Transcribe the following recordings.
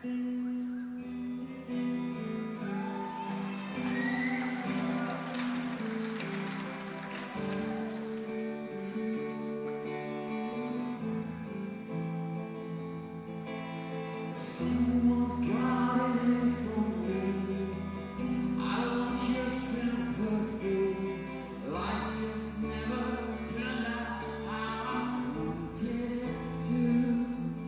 Someone's got it from me. I want your sympathy. Life just never turned out how I wanted it to.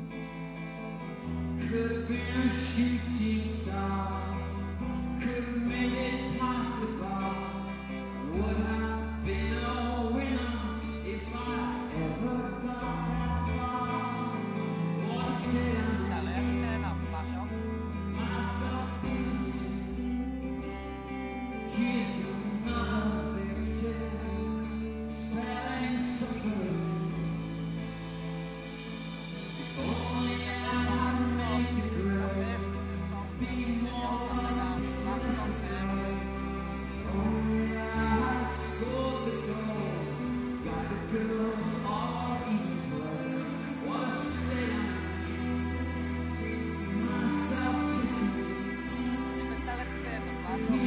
Could have been a shooting star. Could have made it possible. Would have been a winner if I ever got that far. Wanna stay on myself.